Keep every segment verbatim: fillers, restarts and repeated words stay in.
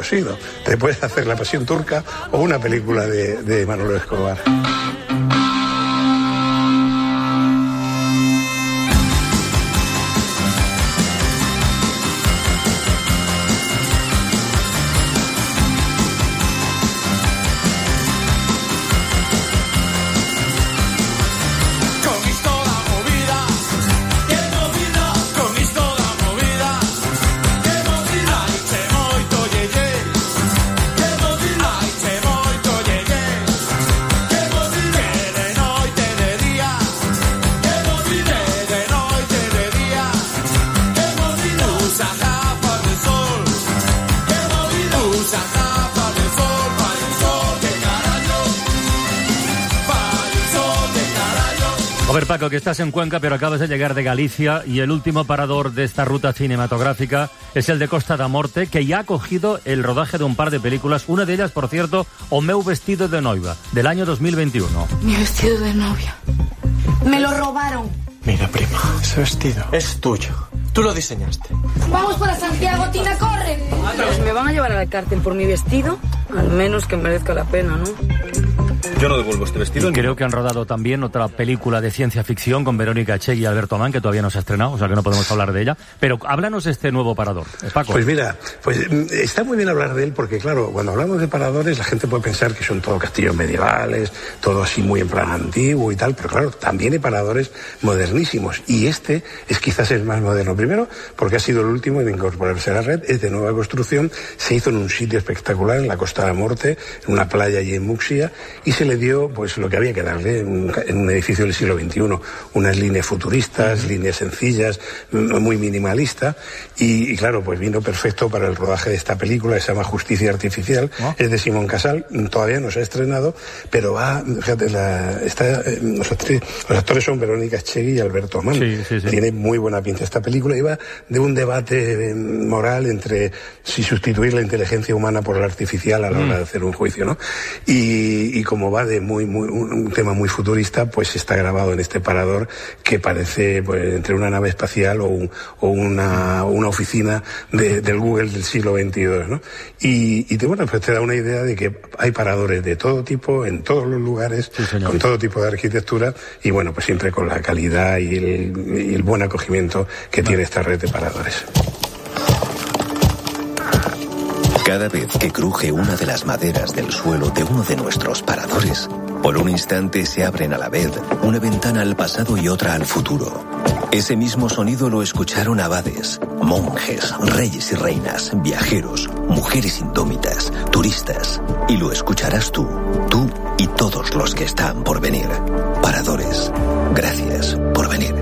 cosido. Te puedes hacer La Pasión Turca o una película de, de Manolo Escobar. A ver, Paco, que estás en Cuenca, pero acabas de llegar de Galicia y el último parador de esta ruta cinematográfica es el de Costa da Morte, que ya ha cogido el rodaje de un par de películas, una de ellas, por cierto, O meu vestido de noiva, del año dos mil veintiuno. Mi vestido de novia. Me lo robaron. Mira, prima, ese vestido es tuyo. Tú lo diseñaste. Vamos para Santiago, Tina, corre. Pues me van a llevar a la cárcel por mi vestido, al menos que merezca la pena, ¿no? Yo no devuelvo este vestido. Y creo que han rodado también otra película de ciencia ficción con Verónica Echegui y Alberto Amán, que todavía no se ha estrenado, o sea que no podemos hablar de ella. Pero háblanos de este nuevo parador, Paco. Pues mira, pues está muy bien hablar de él porque, claro, cuando hablamos de paradores la gente puede pensar que son todo castillos medievales, todo así muy en plan antiguo y tal, pero claro, también hay paradores modernísimos. Y este es quizás el más moderno. Primero, porque ha sido el último en incorporarse a la red, es de nueva construcción, se hizo en un sitio espectacular, en la Costa da Morte, en una playa allí en Muxia, y se le dio pues lo que había que darle en un, en un edificio del siglo veintiuno, unas líneas futuristas, líneas sencillas, muy minimalista, y, y claro, pues vino perfecto para el rodaje de esta película, que se llama Justicia Artificial, ¿Oh? Es de Simón Casal, todavía no se ha estrenado, pero va, fíjate, la, está, eh, los, actores, los actores son Verónica Echegui y Alberto Amán, sí, sí, sí. Tiene muy buena pinta esta película, y va de un debate eh, moral entre si sustituir la inteligencia humana por la artificial a la mm. hora de hacer un juicio, ¿no? Y, y como va de muy, muy, un, un tema muy futurista, pues está grabado en este parador que parece pues, entre una nave espacial o, un, o una, una oficina de, del Google del siglo veintidós, ¿no? Y, y te, bueno, pues te da una idea de que hay paradores de todo tipo, en todos los lugares, sí, con todo tipo de arquitectura, y bueno, pues siempre con la calidad y el, y el buen acogimiento que tiene esta red de paradores. Cada vez que cruje una de las maderas del suelo de uno de nuestros paradores, por un instante se abren a la vez una ventana al pasado y otra al futuro. Ese mismo sonido lo escucharon abades, monjes, reyes y reinas, viajeros, mujeres indómitas, turistas. Y lo escucharás tú, tú y todos los que están por venir. Paradores, gracias por venir.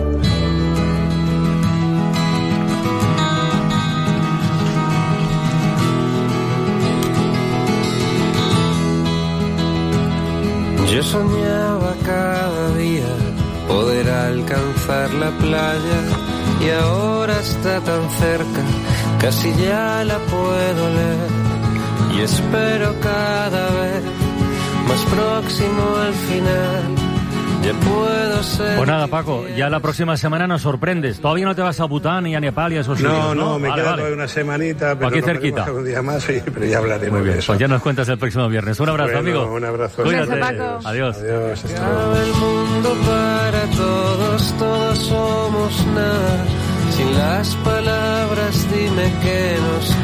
Yo soñaba cada día poder alcanzar la playa y ahora está tan cerca, casi ya la puedo leer y espero cada vez más próximo al final. Ya puedo ser. Pues nada, Paco, ya la próxima semana nos sorprendes. Todavía no te vas a Bután ni a Nepal y a esos no, sitios, ¿no? No, me vale, queda vale. una semanita, pero aquí cerquita. Un día más, sí, pero ya hablaremos. Muy bien, de eso. pues ya nos cuentas el próximo viernes. Un abrazo, bueno, amigo. Un abrazo. Cuídate. Paco. Adiós. Adiós. Hasta luego. El mundo para todos, todos somos nada. Sin las palabras, dime qué nos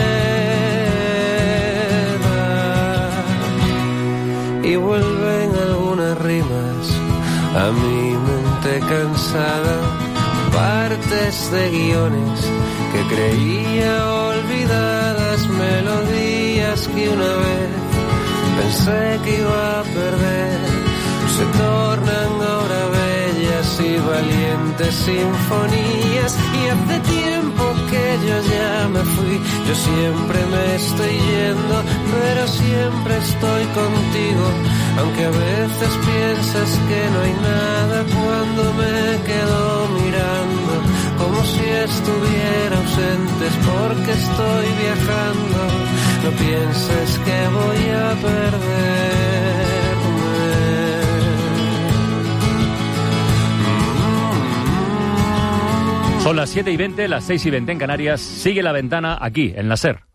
queda. Y vuelven algunas rimas a mi mente cansada, partes de guiones que creía olvidadas, melodías que una vez pensé que iba a perder, se tornan ahora bellas y valientes sinfonías. Y hace tiempo que yo ya me fui, yo siempre me estoy yendo, pero siempre estoy contigo. Aunque a veces piensas que no hay nada cuando me quedo mirando, como si estuviera ausente, es porque estoy viajando. No pienses que voy a perderme. Son las siete y veinte, las seis y veinte en Canarias. Sigue La Ventana aquí, en la SER.